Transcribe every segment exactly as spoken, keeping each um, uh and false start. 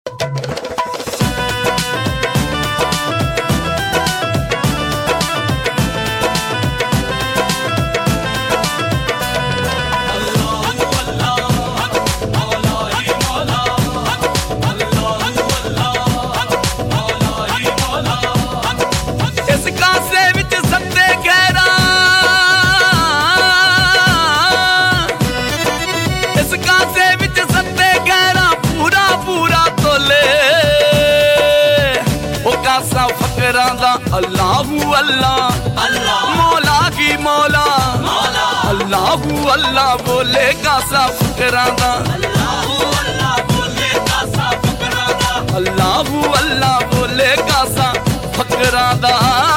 अल्लाहू अल्लाह अल्लाह मौला की मौला मौला अल्लाहू अल्लाह बोले कासा फकरां दा अल्लाहू अल्लाह बोले कासा फकरां दा अल्लाहू अल्लाह बोले कासा फकरां दा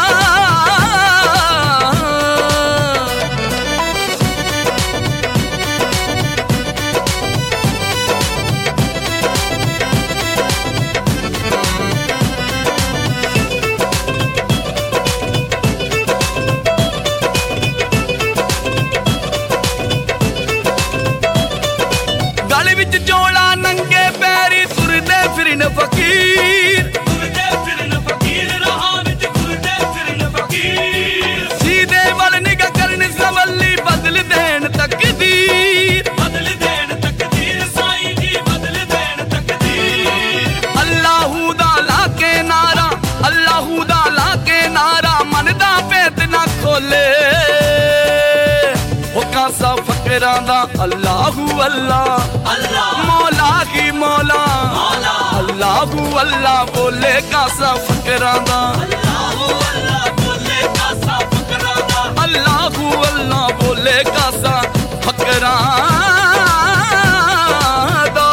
फकीर तुरदे फिरन फकीर राह विच तुरदे फिरन फकीर सीधे वल निगाह करन सवली बदल देन तकदीर बदल देन तकदीर साईं जी बदल देन तकदीर अल्लाहू दा लाके नारा अल्लाहू दा लाके नारा मन दा पेत ना खोले ओ कासा फकरां दा अल्लाहू अल्लाह अल्लाह मौला की मौला अल्लाहू अल्लाह बोले कासा फकरां दा अल्लाहू अल्लाह बोले कासा फकरां दा अल्लाहू अल्लाह बोले कासा फकरां दा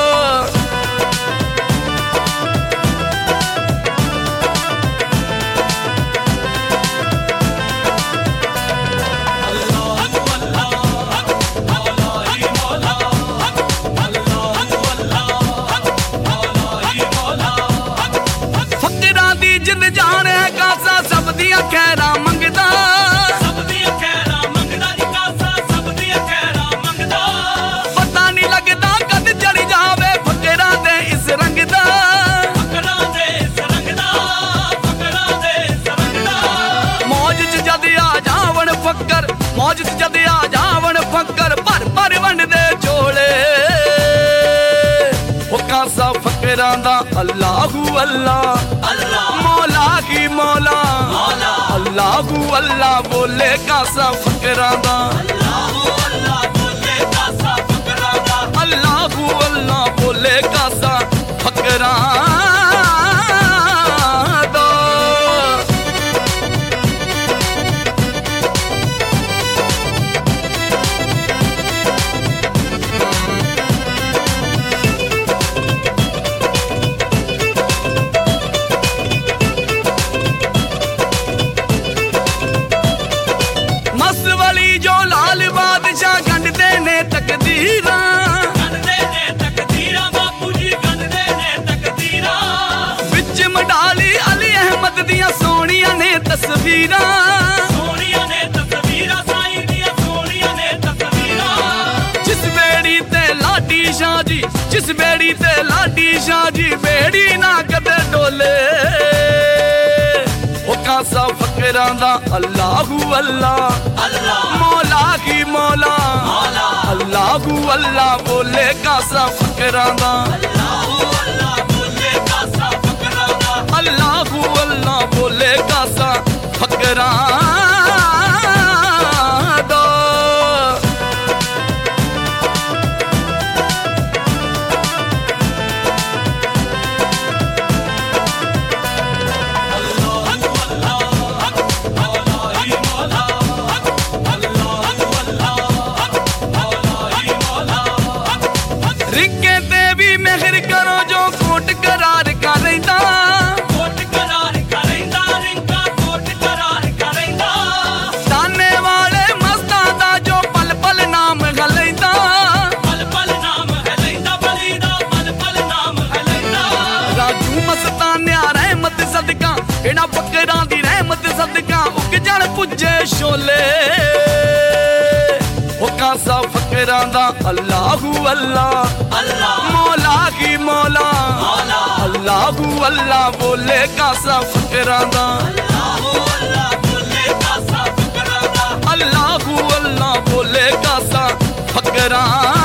खैरा मंगदा सब दी खैरा मंगदा जी कासा सब दी खैरा मंगदा पता नहीं लगदा कद चढ़ जावे फकरां दे इस रंग दा फकरां दे इस रंग दा फकरां दे इस रंग दा मौज च जद आ जावण फकर मौज च जद आ जावण फकर भर भर वंड दे झोले ओ कासा फकरां दा अल्लाहू अल्लाह अल्लाह मौला की मौला अल्लाहू अल्लाह बोले कासा फकरां दा अल्लाहू अल्लाह बोले कासा फकरां दा अल्लाहू अल्लाह बोले कासा फकरां दा तस्वीरां सोनिया ने तस्वीरां साईं दियां सोनिया ने तस्वीरां जिस बेड़ी ते लाडी शाह जी जिस बेड़ी ते लाडी शाह जी बेड़ी ना कदे डोले ओ कासा फकरां दा अल्लाहू अल्लाह अल्लाह मौला की मौला अल्लाहू अल्लाह बोले कासा फकरां दा अल्लाहू अल्लाह बोले कासा फकरां दा अल्लाहू अल्लाह बोले कासा फकरां दा रिंके ते भी मेहर करो जो कोट करार कर रहिंदा कोट करार कर रहिंदा रिंका कोट करार कर रहिंदा ताने वाले मस्तां दा जो पल पल नाम हलैंदा पल पल नाम हलैंदा बलीदा पल पल नाम हलैंदा राजू मस्तानिया रहमत सदका एना फकरां दी रहमत सदका उग जण पुजे शोले ओ कासा फकरां दा अल्लाहू अल्लाह अल्लाह मौला की मौला अल्लाह बोले कासा फकरां दा अल्लाहू अल्लाह बोले कासा फकरां दा अल्लाहू अल्लाह बोले कासा फकरां